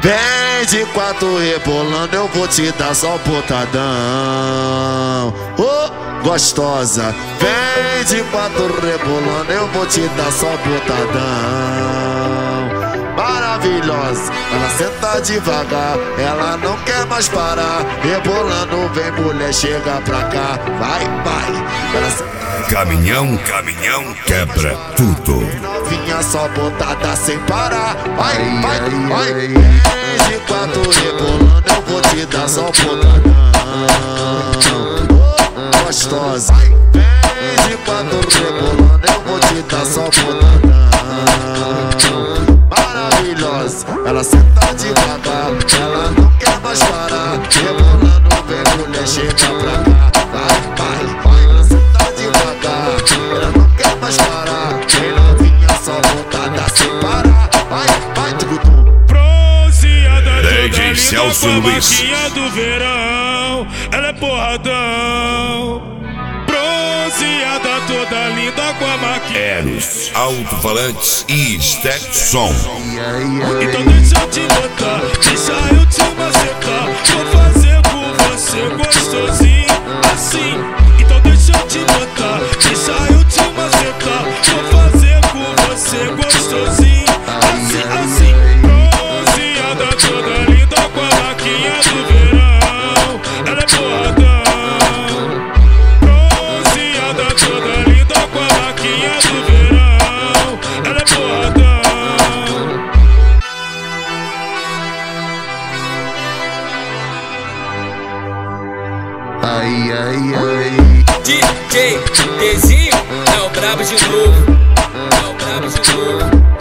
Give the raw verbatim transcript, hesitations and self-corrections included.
Vem de quatro rebolando, eu vou te dar só um potadão. Ô, gostosa. Vem de quatro rebolando, eu vou te dar só um potadão. Maravilhosa, ela senta devagar, ela não quer mais parar. Rebolando, vem mulher, chega pra cá. Vai, vai. Ela senta... Caminhão, caminhão, quebra tudo. Novinha só botada sem parar. Vai, vai, vai. Vem de quatro rebolando, eu vou te dar só um potadão. Gostosa. Vem de quatro rebolando, eu vou te dar só um potadão. Maravilhosa, ela senta devagar, ela não quer mais parar. Rebolando, vem mulher, chega pra cá. Vai, vai, vai. Ela senta devagar, ela não quer mais parar. Vem novinha só botada sem parar. Vai, vai, tudo. Bronzeada D J toda Celso linda com a Luiz. maquinha do verão. Ela é porradão. Bronzeada toda linda com a maquinha. Eros, alto-falantes e Stetson. Então deixa eu te botar, deixa eu te macetar. Vou fazer com você gostosinho assim. Então deixa eu te botar, deixa eu te macetar. Vou fazer com você gostosinho assim, assim. Bronzeada toda linda com a maquinha do verão. Ela é porradão. Bronzeada toda linda com a maquinha do verão. Ela é porradão. Ai, ai, ai. D J Dezinho é o brabo de novo, é o brabo de novo.